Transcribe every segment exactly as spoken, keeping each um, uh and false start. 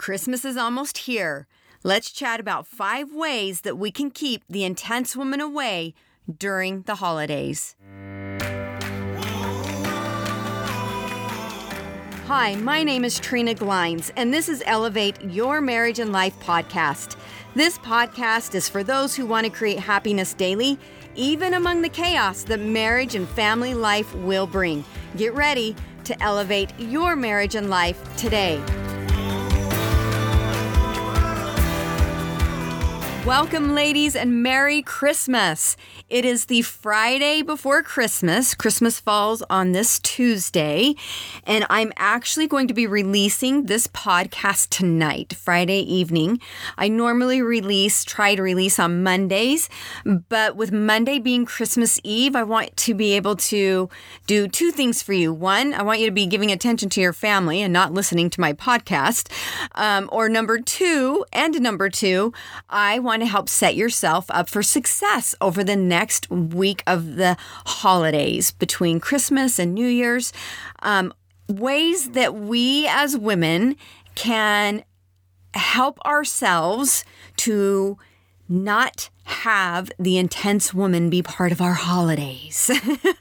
Christmas is almost here. Let's chat about five ways that we can keep the intense woman away during the holidays. Hi, my name is Trina Glines, and this is Elevate Your Marriage and Life podcast. This podcast is for those who want to create happiness daily, even among the chaos that marriage and family life will bring. Get ready to elevate your marriage and life today. Welcome, ladies, and Merry Christmas. It is the Friday before Christmas. Christmas falls on this Tuesday, and I'm actually going to be releasing this podcast tonight, Friday evening. I normally release, try to release on Mondays, but with Monday being Christmas Eve, I want to be able to do two things for you. One, I want you to be giving attention to your family and not listening to my podcast. Um, or number two, and number two, I want to help set yourself up for success over the next week of the holidays between Christmas and New Year's. Um, ways that we as women can help ourselves to not have the intense woman be part of our holidays.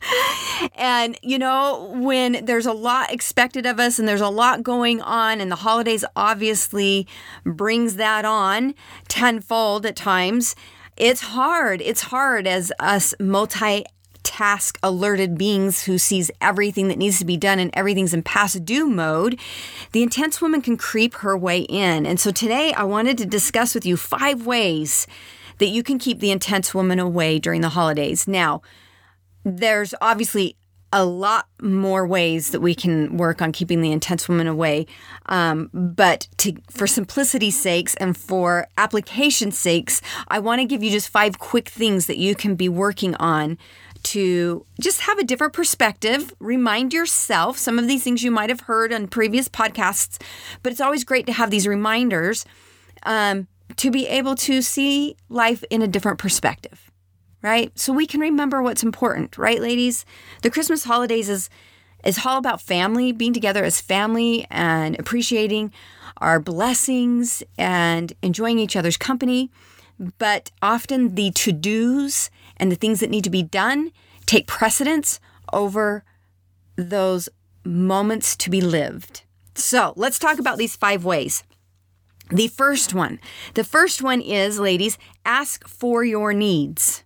And, you know, when there's a lot expected of us and there's a lot going on, and the holidays obviously brings that on tenfold at times, it's hard. It's hard as us multi task alerted beings who sees everything that needs to be done and everything's in past due mode. The intense woman can creep her way in. And so today I wanted to discuss with you five ways that you can keep the intense woman away during the holidays. Now, there's obviously a lot more ways that we can work on keeping the intense woman away. Um, but to, for simplicity's sakes and for application's sakes, I want to give you just five quick things that you can be working on to just have a different perspective. Remind yourself some of these things you might have heard on previous podcasts, but it's always great to have these reminders um, to be able to see life in a different perspective, right? So we can remember what's important, right, ladies? The Christmas holidays is is all about family, being together as family and appreciating our blessings and enjoying each other's company. But often the to-dos and the things that need to be done take precedence over those moments to be lived. So let's talk about these five ways. The first one, the first one is, ladies, ask for your needs.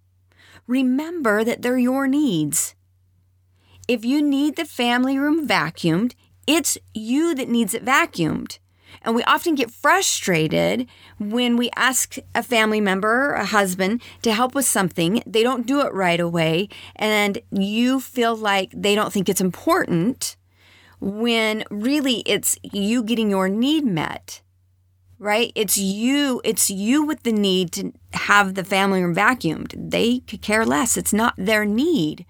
Remember that they're your needs. If you need the family room vacuumed, it's you that needs it vacuumed. And we often get frustrated when we ask a family member, a husband, to help with something. They don't do it right away, and you feel like they don't think it's important, when really it's you getting your need met, right? It's you, it's you with the need to have the family room vacuumed. They could care less. It's not their need.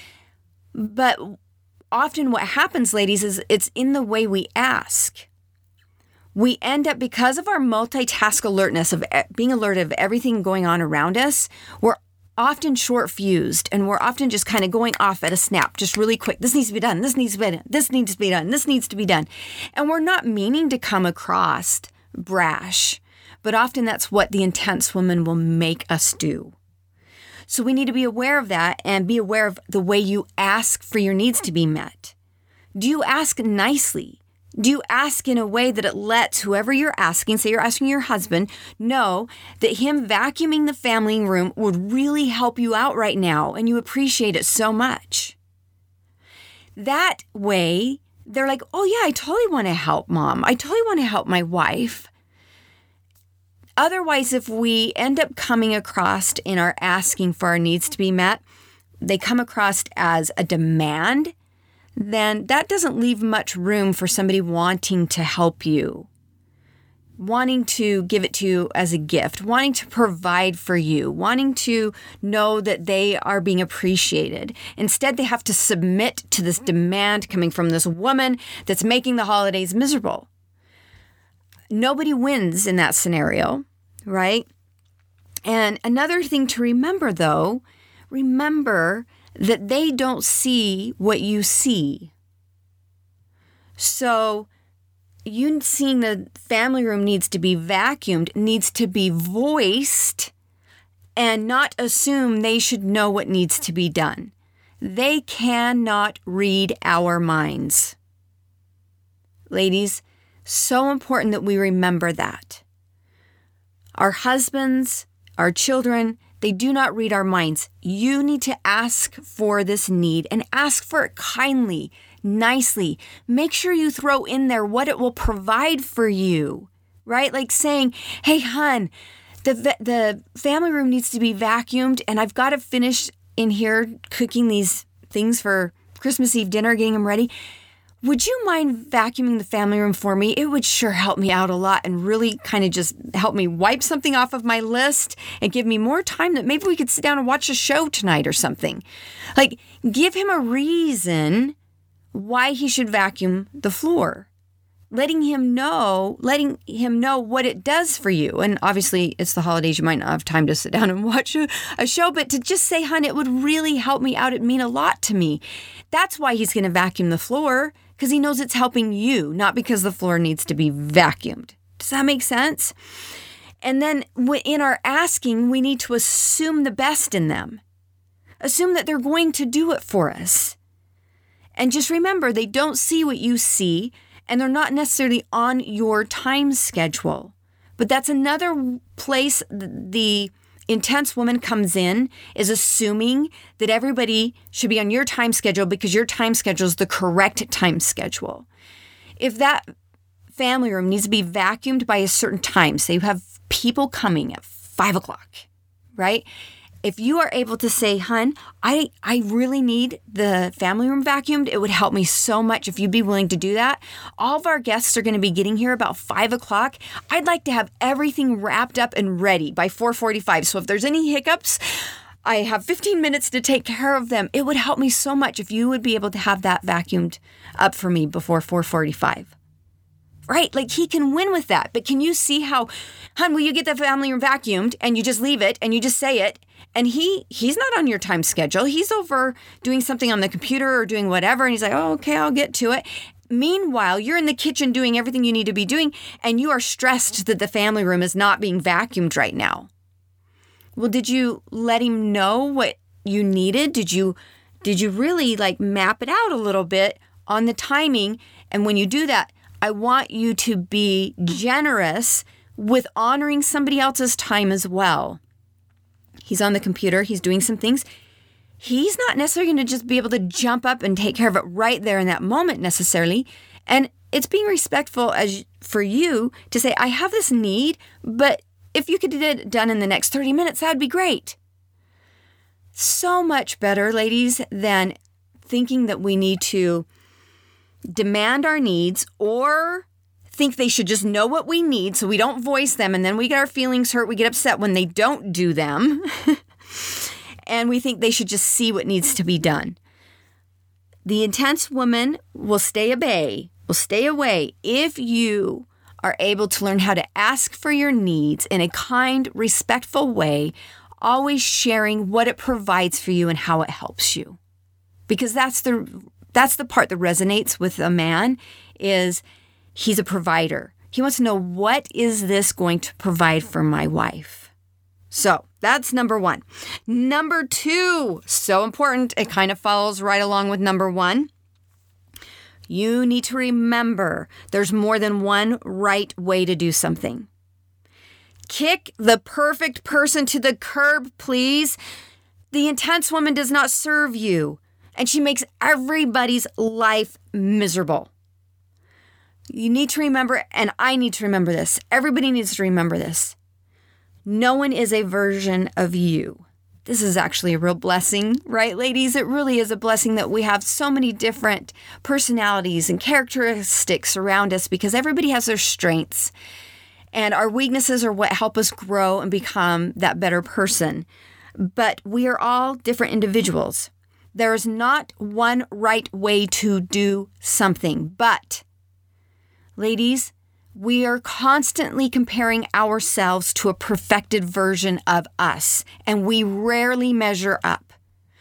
But often what happens, ladies, is it's in the way we ask. We end up, because of our multitask alertness of being alert of everything going on around us, we're often short-fused, and we're often just kind of going off at a snap, just really quick. This needs to be done. This needs to be done. This needs to be done. This needs to be done. And we're not meaning to come across brash, but often that's what the intense woman will make us do. So we need to be aware of that and be aware of the way you ask for your needs to be met. Do you ask nicely? Do you ask in a way that it lets whoever you're asking, say you're asking your husband, know that him vacuuming the family room would really help you out right now and you appreciate it so much? That way, they're like, oh yeah, I totally want to help Mom. I totally want to help my wife. Otherwise, if we end up coming across in our asking for our needs to be met, they come across as a demand, then that doesn't leave much room for somebody wanting to help you, wanting to give it to you as a gift, wanting to provide for you, wanting to know that they are being appreciated. Instead, they have to submit to this demand coming from this woman that's making the holidays miserable. Nobody wins in that scenario, right? And another thing to remember, though, remember that they don't see what you see. So you seeing the family room needs to be vacuumed, needs to be voiced, and not assume they should know what needs to be done. They cannot read our minds. Ladies, so important that we remember that. Our husbands, our children, they do not read our minds. You need to ask for this need and ask for it kindly, nicely. Make sure you throw in there what it will provide for you, right? Like saying, hey, hun, the the family room needs to be vacuumed and I've got to finish in here cooking these things for Christmas Eve dinner, getting them ready. Would you mind vacuuming the family room for me? It would sure help me out a lot and really kind of just help me wipe something off of my list and give me more time that maybe we could sit down and watch a show tonight or something. Like, give him a reason why he should vacuum the floor. Letting him know, letting him know what it does for you. And obviously, it's the holidays. You might not have time to sit down and watch a, a show, but to just say, hon, it would really help me out. It'd mean a lot to me. That's why he's going to vacuum the floor, because he knows it's helping you, not because the floor needs to be vacuumed. Does that make sense? And then in our asking, we need to assume the best in them. Assume that they're going to do it for us. And just remember, they don't see what you see, and they're not necessarily on your time schedule. But that's another place the intense woman comes in, is assuming that everybody should be on your time schedule because your time schedule is the correct time schedule. If that family room needs to be vacuumed by a certain time, say you have people coming at five o'clock, right? If you are able to say, hun, I, I really need the family room vacuumed, it would help me so much if you'd be willing to do that. All of our guests are going to be getting here about five o'clock. I'd like to have everything wrapped up and ready by four forty-five. So if there's any hiccups, I have fifteen minutes to take care of them. It would help me so much if you would be able to have that vacuumed up for me before four forty-five. Right? Like, he can win with that. But can you see how, hun, will you get the family room vacuumed? And you just leave it and you just say it. And he he's not on your time schedule. He's over doing something on the computer or doing whatever. And he's like, oh, okay, I'll get to it. Meanwhile, you're in the kitchen doing everything you need to be doing. And you are stressed that the family room is not being vacuumed right now. Well, did you let him know what you needed? Did you, did you really like map it out a little bit on the timing? And when you do that, I want you to be generous with honoring somebody else's time as well. He's on the computer. He's doing some things. He's not necessarily going to just be able to jump up and take care of it right there in that moment necessarily. And it's being respectful as for you to say, I have this need, but if you could get it done in the next thirty minutes, that would be great. So much better, ladies, than thinking that we need to demand our needs or think they should just know what we need so we don't voice them, and then we get our feelings hurt. We get upset when they don't do them. And we think they should just see what needs to be done. The intense woman will stay away, will stay away if you are able to learn how to ask for your needs in a kind, respectful way, always sharing what it provides for you and how it helps you. Because that's the that's the part that resonates with a man, is he's a provider. He wants to know, what is this going to provide for my wife? So that's number one. Number two, so important. It kind of follows right along with number one. You need to remember there's more than one right way to do something. Kick the perfect person to the curb, please. The intense woman does not serve you, and she makes everybody's life miserable. You need to remember, and I need to remember this. Everybody needs to remember this. No one is a version of you. This is actually a real blessing, right, ladies? It really is a blessing that we have so many different personalities and characteristics around us, because everybody has their strengths. And our weaknesses are what help us grow and become that better person. But we are all different individuals. There is not one right way to do something. But, ladies, we are constantly comparing ourselves to a perfected version of us, and we rarely measure up.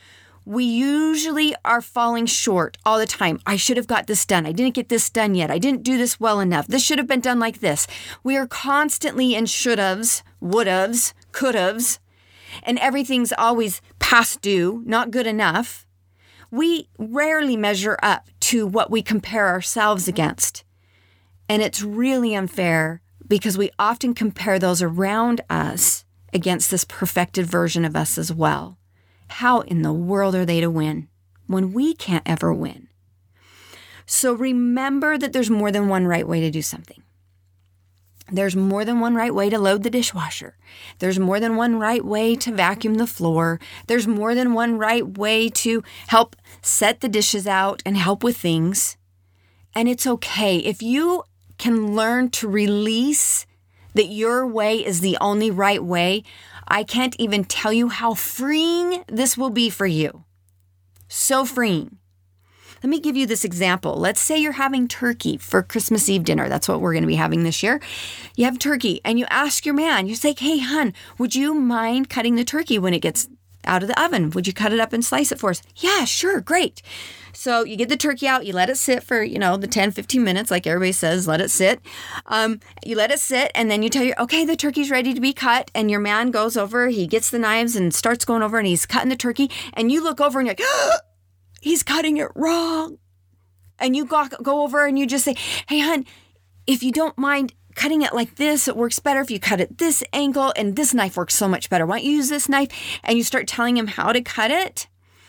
We usually are falling short all the time. I should have got this done. I didn't get this done yet. I didn't do this well enough. This should have been done like this. We are constantly in should-haves, would-haves, could-haves, and everything's always past due, not good enough. We rarely measure up to what we compare ourselves against. And it's really unfair because we often compare those around us against this perfected version of us as well. How in the world are they to win when we can't ever win? So remember that there's more than one right way to do something. There's more than one right way to load the dishwasher. There's more than one right way to vacuum the floor. There's more than one right way to help set the dishes out and help with things. And it's okay. If you can learn to release that your way is the only right way, I can't even tell you how freeing this will be for you. So freeing. Let me give you this example. Let's say you're having turkey for Christmas Eve dinner. That's what we're going to be having this year. You have turkey and you ask your man, you say, hey, hun, would you mind cutting the turkey when it gets out of the oven? Would you cut it up and slice it for us? Yeah, sure, great. So you get the turkey out, you let it sit for, you know, the ten, fifteen minutes, like everybody says, let it sit. Um, you let it sit, and then you tell your, okay, the turkey's ready to be cut, and your man goes over, he gets the knives and starts going over, and he's cutting the turkey, and you look over and you're like, oh, he's cutting it wrong. And you go, go over and you just say, hey, hun, if you don't mind cutting it like this, it works better if you cut it this angle, and this knife works so much better. Why don't you use this knife? And you start telling him how to cut it.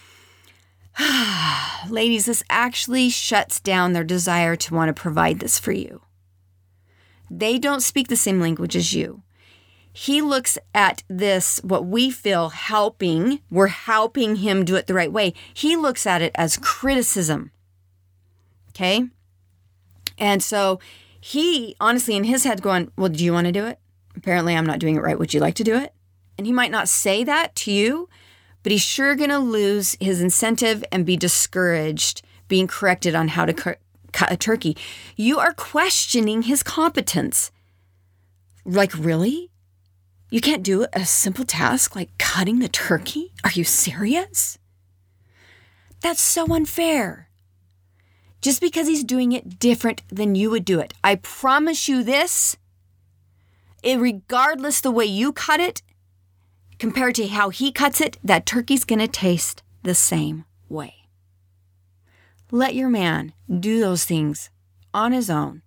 Ladies, this actually shuts down their desire to want to provide this for you. They don't speak the same language as you. He looks at this, what we feel helping, we're helping him do it the right way. He looks at it as criticism. Okay? And so he, honestly, in his head going, well, do you want to do it? Apparently, I'm not doing it right. Would you like to do it? And he might not say that to you, but he's sure going to lose his incentive and be discouraged being corrected on how to cu- cut a turkey. You are questioning his competence. Like, really? You can't do a simple task like cutting the turkey? Are you serious? That's so unfair. Just because he's doing it different than you would do it. I promise you this, it, regardless the way you cut it, compared to how he cuts it, that turkey's going to taste the same way. Let your man do those things on his own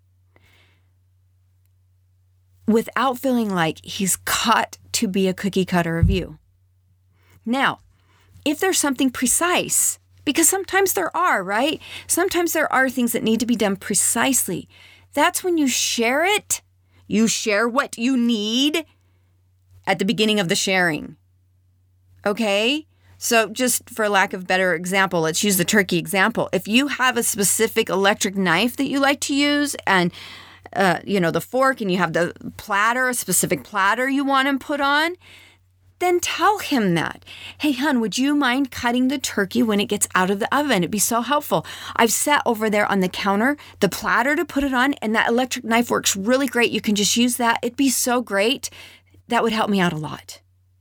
without feeling like he's caught to be a cookie cutter of you. Now, if there's something precise, because sometimes there are, right? Sometimes there are things that need to be done precisely. That's when you share it. You share what you need at the beginning of the sharing. Okay? So just for lack of better example, let's use the turkey example. If you have a specific electric knife that you like to use and, uh, you know, the fork, and you have the platter, a specific platter you want him put on, then tell him that. Hey, hun, would you mind cutting the turkey when it gets out of the oven? It'd be so helpful. I've set over there on the counter the platter to put it on, and that electric knife works really great. You can just use that. It'd be so great. That would help me out a lot.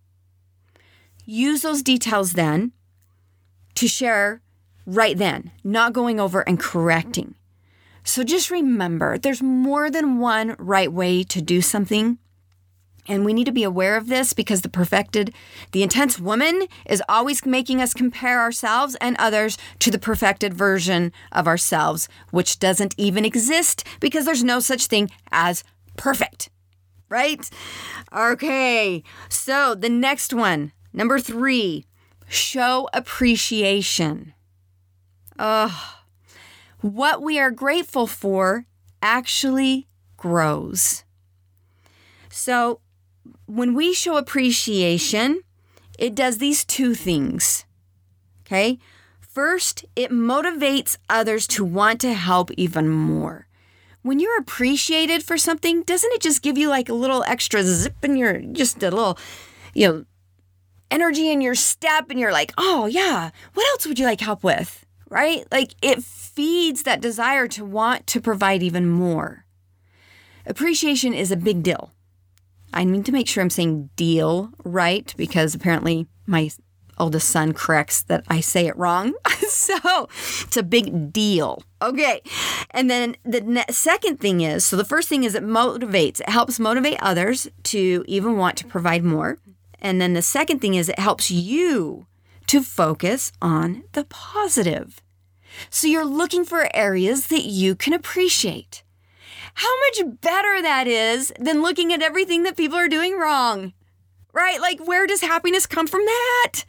Use those details then to share right then, not going over and correcting. So just remember, there's more than one right way to do something. And we need to be aware of this because the perfected, the intense woman is always making us compare ourselves and others to the perfected version of ourselves, which doesn't even exist because there's no such thing as perfect. Right? Okay, so the next one, number three, show appreciation. Oh, what we are grateful for actually grows. So when we show appreciation, it does these two things. Okay? First, it motivates others to want to help even more. When you're appreciated for something, doesn't it just give you like a little extra zip in your, just a little, you know, energy in your step, and you're like, oh yeah, what else would you like help with, right? Like it feeds that desire to want to provide even more. Appreciation is a big deal. I need to make sure I'm saying deal right, because apparently my oldest son corrects that I say it wrong. So it's a big deal. Okay. And then the ne- second thing is, so the first thing is it motivates. It helps motivate others to even want to provide more. And then the second thing is it helps you to focus on the positive. So you're looking for areas that you can appreciate. How much better that is than looking at everything that people are doing wrong, right? Like, where does happiness come from that?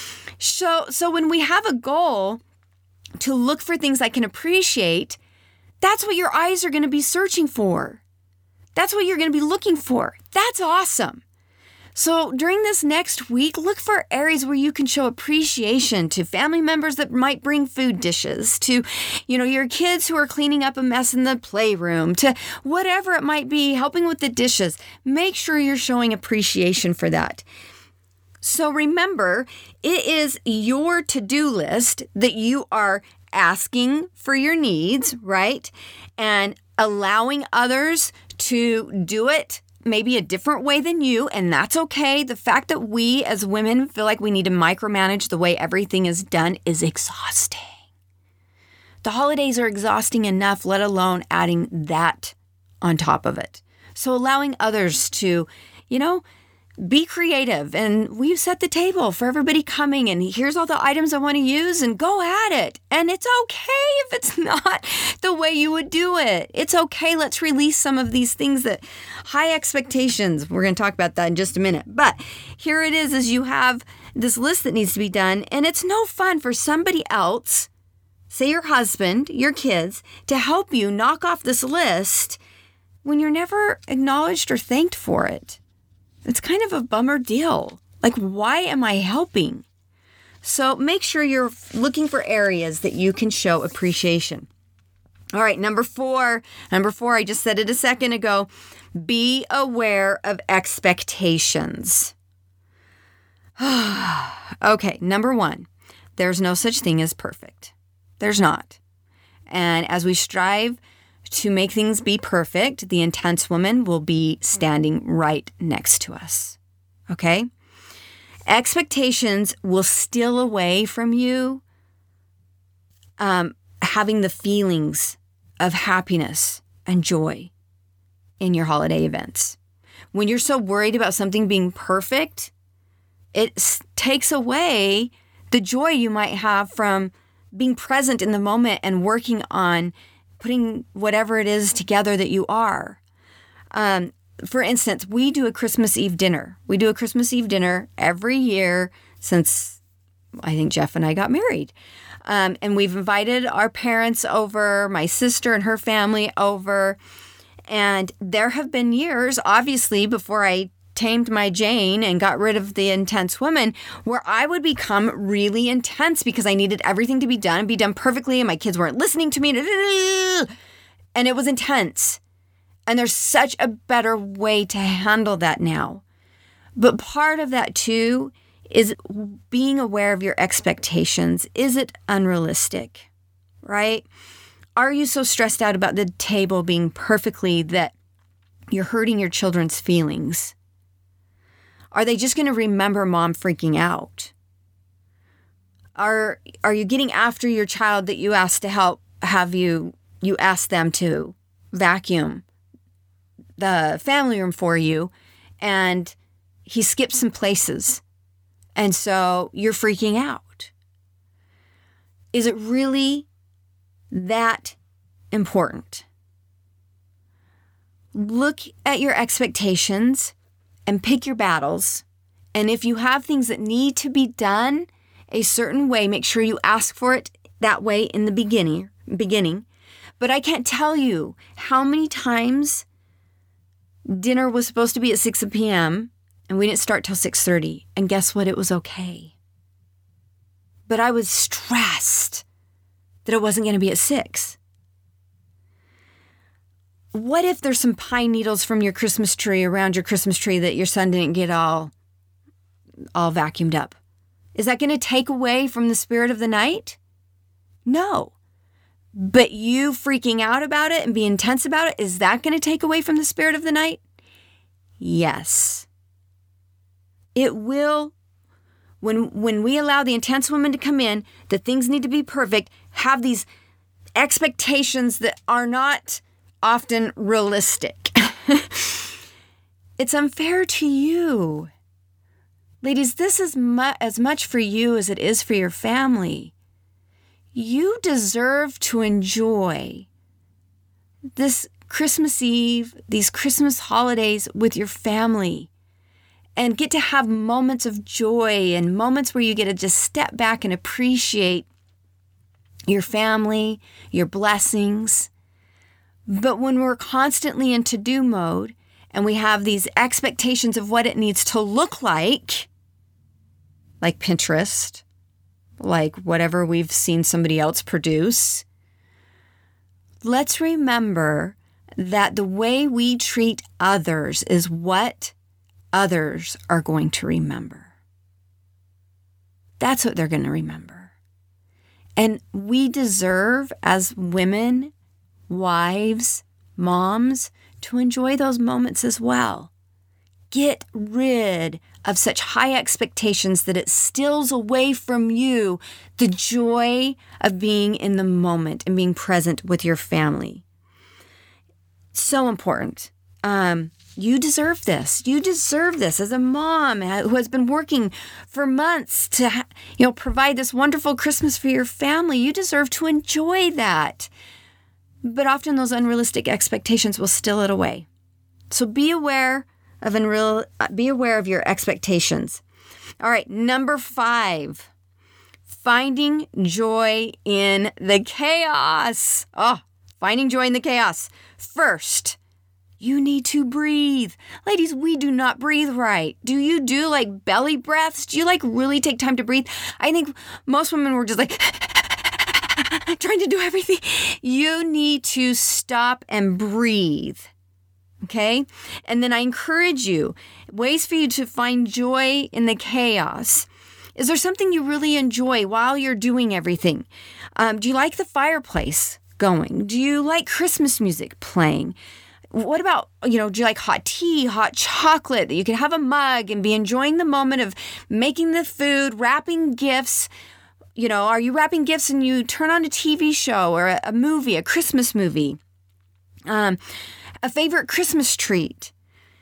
So, so when we have a goal to look for things I can appreciate, that's what your eyes are going to be searching for. That's what you're going to be looking for. That's awesome. So during this next week, look for areas where you can show appreciation to family members that might bring food dishes, to, you know, your kids who are cleaning up a mess in the playroom, to whatever it might be, helping with the dishes. Make sure you're showing appreciation for that. So remember, it is your to-do list that you are asking for your needs, right? And allowing others to do it maybe a different way than you, and that's okay. The fact that we as women feel like we need to micromanage the way everything is done is exhausting. The holidays are exhausting enough, let alone adding that on top of it. So allowing others to, you know, be creative, and we've set the table for everybody coming, and here's all the items I want to use, and go at it. And it's okay if it's not the way you would do it. It's okay. Let's release some of these things that high expectations. We're going to talk about that in just a minute. But here it is, is you have this list that needs to be done, and it's no fun for somebody else, say your husband, your kids, to help you knock off this list when you're never acknowledged or thanked for it. It's kind of a bummer deal. Like, why am I helping? So make sure you're looking for areas that you can show appreciation. All right, number four. Number four, I just said it a second ago. Be aware of expectations. Okay, number one, there's no such thing as perfect. There's not. And as we strive to make things be perfect, the intense woman will be standing right next to us. Okay? Expectations will steal away from you um, having the feelings of happiness and joy in your holiday events. When you're so worried about something being perfect, it s- takes away the joy you might have from being present in the moment and working on putting whatever it is together that you are. Um, for instance, we do a Christmas Eve dinner. We do a Christmas Eve dinner every year since I think Jeff and I got married. Um, and we've invited our parents over, my sister and her family over. And there have been years, obviously, before I tamed my Jane and got rid of the intense woman, where I would become really intense because I needed everything to be done and be done perfectly, and my kids weren't listening to me, and it was intense. And there's such a better way to handle that now. But part of that too is being aware of your expectations. Is it unrealistic, right? Are you so stressed out about the table being perfectly that you're hurting your children's feelings? Are they just going to remember mom freaking out? Are are you getting after your child that you asked to help, have you, you asked them to vacuum the family room for you, and he skipped some places, and so you're freaking out? Is it really that important? Look at your expectations and pick your battles. And if you have things that need to be done a certain way, make sure you ask for it that way in the beginning. beginning. But I can't tell you how many times dinner was supposed to be at six p.m. and we didn't start till six thirty. And guess what? It was okay. But I was stressed that it wasn't going to be at six. What if there's some pine needles from your Christmas tree around your Christmas tree that your son didn't get all, all vacuumed up? Is that going to take away from the spirit of the night? No. But you freaking out about it and being intense about it, is that going to take away from the spirit of the night? Yes. It will When when we allow the intense woman to come in, that things need to be perfect, have these expectations that are not often realistic. It's unfair to you. Ladies, this is mu- as much for you as it is for your family. You deserve to enjoy this Christmas Eve, these Christmas holidays with your family, and get to have moments of joy and moments where you get to just step back and appreciate your family, your blessings. But when we're constantly in to-do mode and we have these expectations of what it needs to look like, like Pinterest, like whatever we've seen somebody else produce, let's remember that the way we treat others is what others are going to remember. That's what they're going to remember. And we deserve, as women, wives, moms, to enjoy those moments as well. Get rid of such high expectations that it steals away from you the joy of being in the moment and being present with your family. So important. Um, you deserve this. You deserve this as a mom who has been working for months to, you know, provide this wonderful Christmas for your family. You deserve to enjoy that. But often those unrealistic expectations will steal it away. So be aware of unreal, be aware of your expectations. All right, number five, finding joy in the chaos. Oh, finding joy in the chaos. First, you need to breathe. Ladies, we do not breathe right. Do you do like belly breaths? Do you like really take time to breathe? I think most women were just like trying to do everything. You need to stop and breathe. Okay? And then I encourage you, ways for you to find joy in the chaos. Is there something you really enjoy while you're doing everything? Um, do you like the fireplace going? Do you like Christmas music playing? What about, you know, do you like hot tea, hot chocolate, that you can have a mug and be enjoying the moment of making the food, wrapping gifts? You know, are you wrapping gifts and you turn on a T V show or a, a movie, a Christmas movie? Um, a favorite Christmas treat.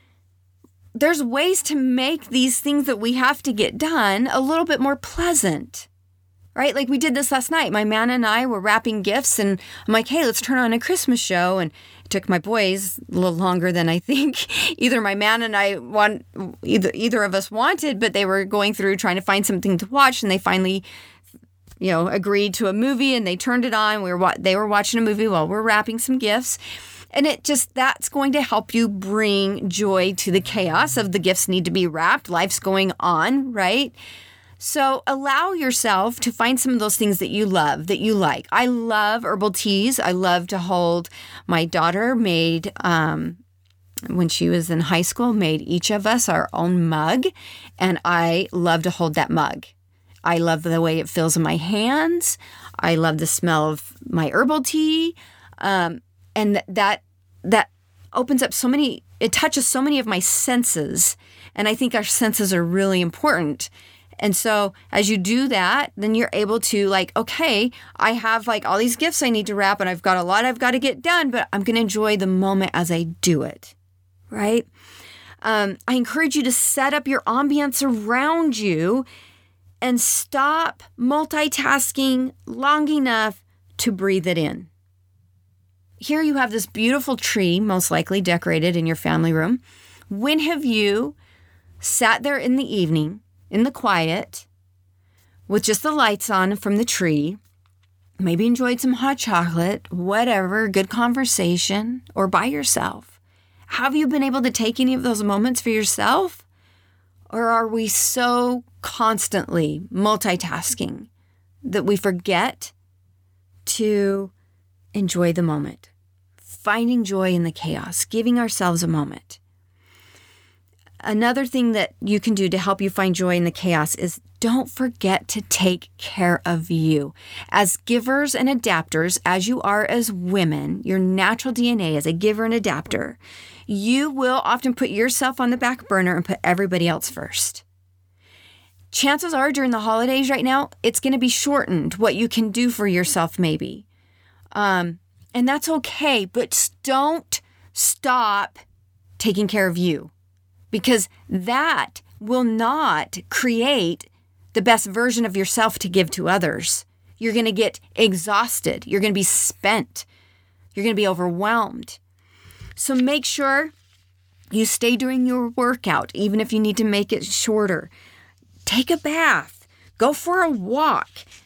There's ways to make these things that we have to get done a little bit more pleasant, right? Like we did this last night. My man and I were wrapping gifts and I'm like, hey, let's turn on a Christmas show. And it took my boys a little longer than I think either my man and I want, either, either of us wanted, but they were going through trying to find something to watch. And they finally, you know, agreed to a movie and they turned it on. We were, they were watching a movie while we're wrapping some gifts. And it just, that's going to help you bring joy to the chaos of the gifts need to be wrapped. Life's going on, right? So allow yourself to find some of those things that you love, that you like. I love herbal teas. I love to hold, my daughter made, um, when she was in high school, made each of us our own mug. And I love to hold that mug. I love the way it feels in my hands. I love the smell of my herbal tea. Um, And that that opens up so many, it touches so many of my senses. And I think our senses are really important. And so as you do that, then you're able to like, okay, I have like all these gifts I need to wrap and I've got a lot I've got to get done, but I'm going to enjoy the moment as I do it, right? Um, I encourage you to set up your ambience around you and stop multitasking long enough to breathe it in. Here you have this beautiful tree, most likely decorated in your family room. When have you sat there in the evening, in the quiet, with just the lights on from the tree, maybe enjoyed some hot chocolate, whatever, good conversation, or by yourself? Have you been able to take any of those moments for yourself? Or are we so constantly multitasking that we forget to enjoy the moment? Finding joy in the chaos, giving ourselves a moment. Another thing that you can do to help you find joy in the chaos is don't forget to take care of you. As givers and adapters, as you are as women, your natural D N A as a giver and adapter, you will often put yourself on the back burner and put everybody else first. chances are during the holidays right now, it's going to be shortened, what you can do for yourself maybe. Um, and that's okay, but don't stop taking care of you, because that will not create the best version of yourself to give to others. You're going to get exhausted. You're going to be spent. You're going to be overwhelmed. So make sure you stay during your workout, even if you need to make it shorter. Take a bath. Go for a walk.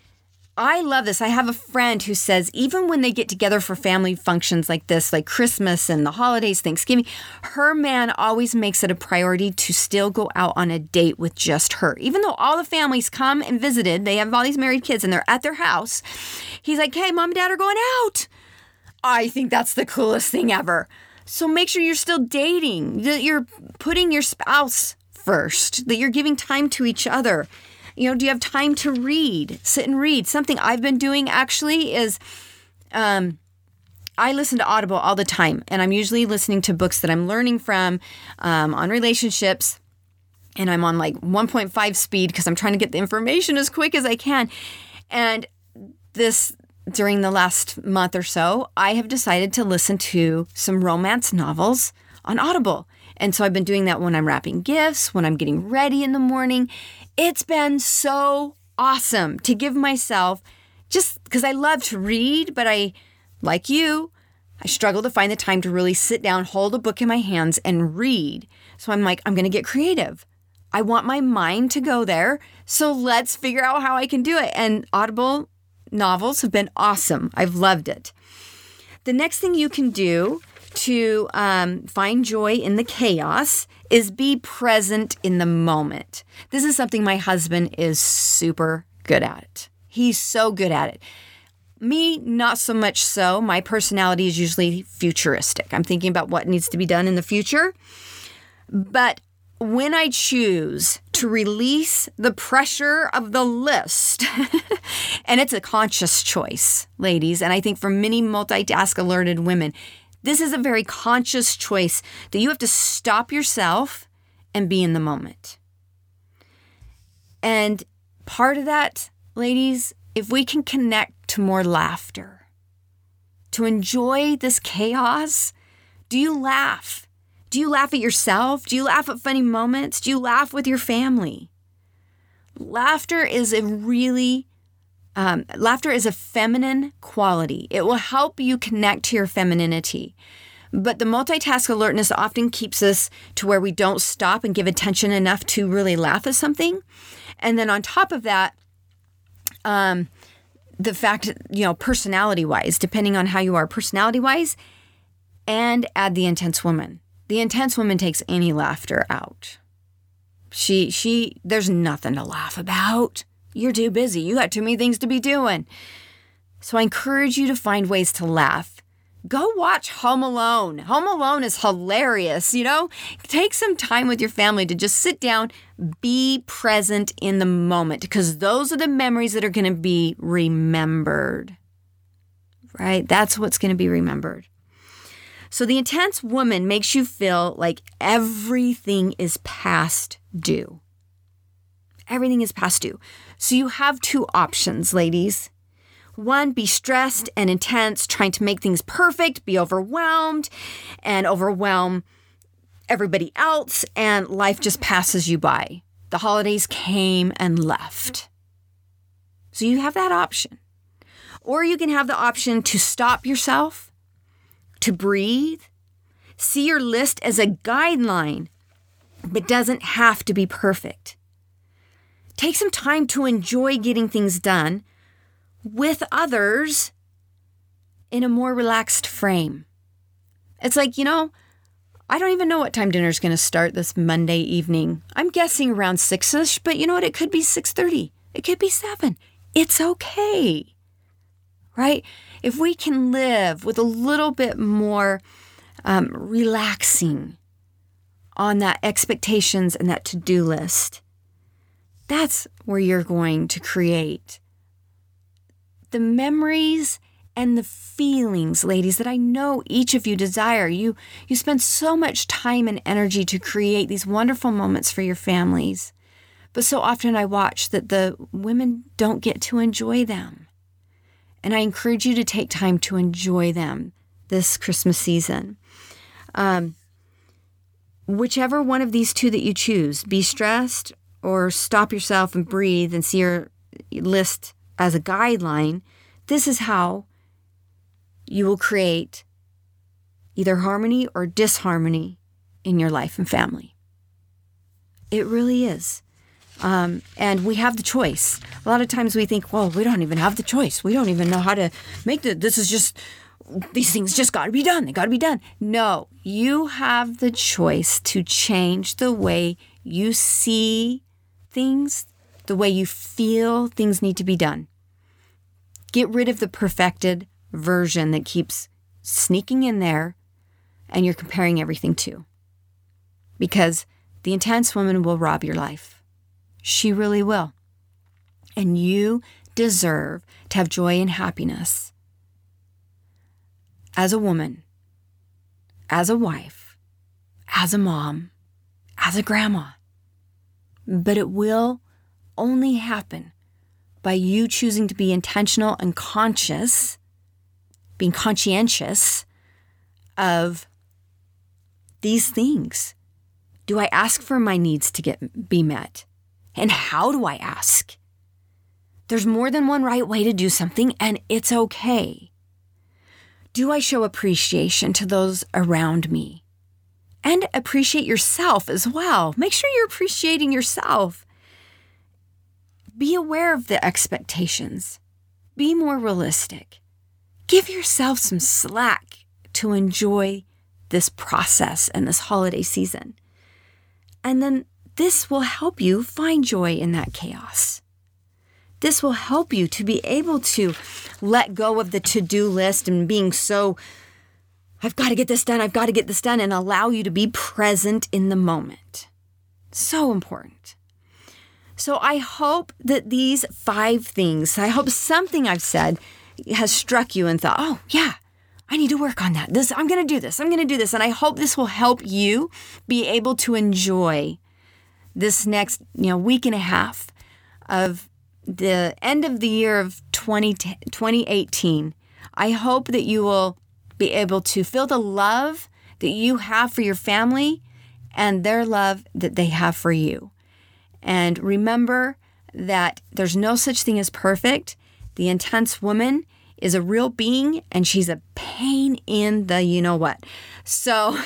I love this. I have a friend who says even when they get together for family functions like this, like Christmas and the holidays, Thanksgiving, her man always makes it a priority to still go out on a date with just her. Even though all the families come and visited, they have all these married kids and they're at their house. He's like, hey, mom and dad are going out. I think that's the coolest thing ever. So make sure you're still dating, that you're putting your spouse first, that you're giving time to each other. You know, do you have time to read? Sit and read. Something I've been doing actually is um, I listen to Audible all the time, and I'm usually listening to books that I'm learning from um, on relationships, and I'm on like one point five speed because I'm trying to get the information as quick as I can. And this, during the last month or so, I have decided to listen to some romance novels on Audible. And so I've been doing that when I'm wrapping gifts, when I'm getting ready in the morning. It's been so awesome to give myself, just because I love to read, but I, like you, I struggle to find the time to really sit down, hold a book in my hands and read. So I'm like, I'm going to get creative. I want my mind to go there. So let's figure out how I can do it. And Audible novels have been awesome. I've loved it. The next thing you can do to um, find joy in the chaos is be present in the moment. This is something my husband is super good at. He's so good at it. Me, not so much so. My personality is usually futuristic. I'm thinking about what needs to be done in the future. But when I choose to release the pressure of the list, and it's a conscious choice, ladies, and I think for many multitask alerted women, this is a very conscious choice that you have to stop yourself and be in the moment. And part of that, ladies, if we can connect to more laughter, to enjoy this chaos, do you laugh? Do you laugh at yourself? Do you laugh at funny moments? Do you laugh with your family? Laughter is a really Um, laughter is a feminine quality. It will help you connect to your femininity. But the multitask alertness often keeps us to where we don't stop and give attention enough to really laugh at something. And then on top of that, um, the fact, you know, personality-wise, depending on how you are personality-wise, and add the intense woman. The intense woman takes any laughter out. She, she, there's nothing to laugh about. You're too busy. You got too many things to be doing. So I encourage you to find ways to laugh. Go watch Home Alone. Home Alone is hilarious, you know? Take some time with your family to just sit down, be present in the moment, because those are the memories that are going to be remembered, right? That's what's going to be remembered. So the intense woman makes you feel like everything is past due. Everything is past due. So you have two options, ladies. One, be stressed and intense, trying to make things perfect, be overwhelmed, and overwhelm everybody else, and life just passes you by. The holidays came and left. So you have that option. Or you can have the option to stop yourself, to breathe, see your list as a guideline, but doesn't have to be perfect. Take some time to enjoy getting things done with others in a more relaxed frame. It's like, you know, I don't even know what time dinner's going to start this Monday evening. I'm guessing around six-ish, but you know what? It could be six thirty. It could be seven. It's okay, right? If we can live with a little bit more um, relaxing on that expectations and that to-do list, that's where you're going to create the memories and the feelings, ladies, that I know each of you desire. You, you spend so much time and energy to create these wonderful moments for your families, But so often I watch that the women don't get to enjoy them. And I encourage you to take time to enjoy them this Christmas season. Um, whichever one of these two that you choose, be stressed or stop yourself and breathe and see your list as a guideline, this is how you will create either harmony or disharmony in your life and family. It really is. Um, and we have the choice. A lot of times we think, well, we don't even have the choice. We don't even know how to make the, this is just, these things just got to be done. They got to be done. No, you have the choice to change the way you see things, the way you feel things need to be done. Get rid of the perfected version that keeps sneaking in there and you're comparing everything to. Because the intense woman will rob your life. She really will. And you deserve to have joy and happiness as a woman, as a wife, as a mom, as a grandma. But it will only happen by you choosing to be intentional and conscious, being conscientious of these things. Do I ask for my needs to get be met? And how do I ask? There's more than one right way to do something, and it's okay. Do I show appreciation to those around me? And appreciate yourself as well. Make sure you're appreciating yourself. Be aware of the expectations. Be more realistic. Give yourself some slack to enjoy this process and this holiday season. And then this will help you find joy in that chaos. This will help you to be able to let go of the to-do list and being so, I've got to get this done, I've got to get this done, and allow you to be present in the moment. So important. So I hope that these five things, I hope something I've said has struck you and thought, oh, yeah, I need to work on that. This, I'm going to do this. I'm going to do this. And I hope this will help you be able to enjoy this next, you know, week and a half of the end of the year of twenty eighteen. I hope that you will be able to feel the love that you have for your family and their love that they have for you. And remember that there's no such thing as perfect. The intense woman is a real being, and she's a pain in the you know what. So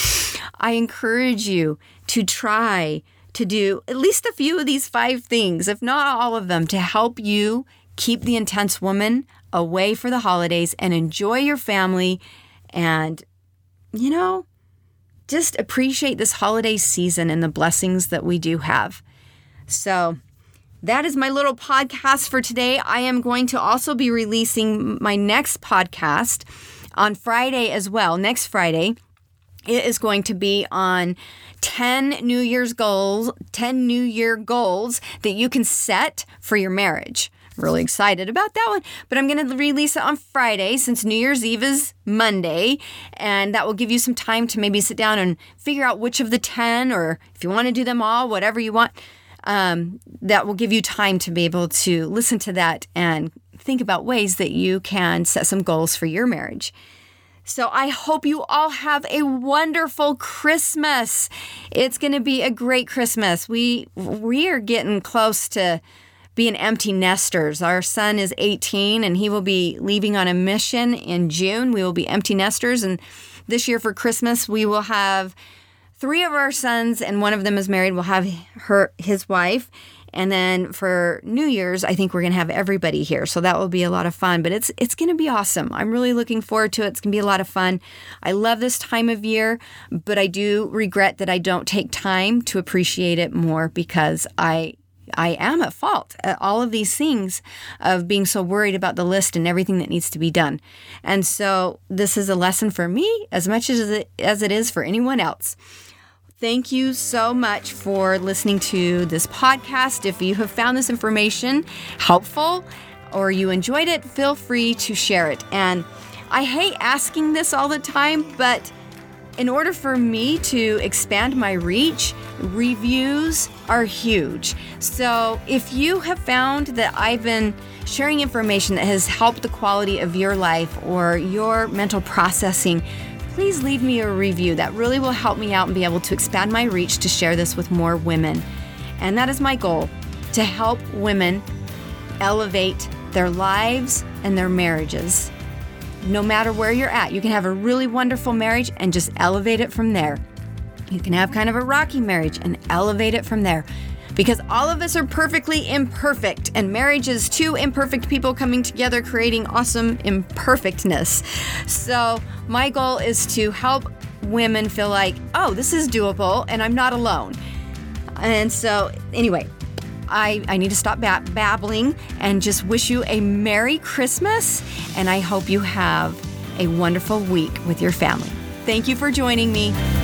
I encourage you to try to do at least a few of these five things, if not all of them, to help you keep the intense woman away for the holidays and enjoy your family and, you know, just appreciate this holiday season and the blessings that we do have. So that is my little podcast for today. I am going to also be releasing my next podcast on Friday as well, next Friday. It is going to be on ten New Year's goals, ten New Year goals that you can set for your marriage. I'm really excited about that one, but I'm going to release it on Friday since New Year's Eve is Monday, and that will give you some time to maybe sit down and figure out which of the ten, or if you want to do them all, whatever you want. Um, that will give you time to be able to listen to that and think about ways that you can set some goals for your marriage. So I hope you all have a wonderful Christmas. It's going to be a great Christmas. We we are getting close to being empty nesters. Our son is eighteen and he will be leaving on a mission in June. We will be empty nesters, and this year for Christmas we will have three of our sons, and one of them is married. We'll have her, his wife. And then for New Year's, I think we're going to have everybody here. So that will be a lot of fun. But it's it's going to be awesome. I'm really looking forward to it. It's going to be a lot of fun. I love this time of year, but I do regret that I don't take time to appreciate it more because I I am at fault at all of these things of being so worried about the list and everything that needs to be done. And so this is a lesson for me as much as it, as it is for anyone else. Thank you so much for listening to this podcast. If you have found this information helpful or you enjoyed it, feel free to share it. And I hate asking this all the time, but in order for me to expand my reach, reviews are huge. So if you have found that I've been sharing information that has helped the quality of your life or your mental processing, please leave me a review. That really will help me out and be able to expand my reach to share this with more women. And that is my goal, to help women elevate their lives and their marriages. No matter where you're at, you can have a really wonderful marriage and just elevate it from there. You can have kind of a rocky marriage and elevate it from there. Because all of us are perfectly imperfect, and marriage is two imperfect people coming together creating awesome imperfectness. So my goal is to help women feel like, oh, this is doable and I'm not alone. And so anyway, I, I need to stop bab- babbling and just wish you a Merry Christmas, and I hope you have a wonderful week with your family. Thank you for joining me.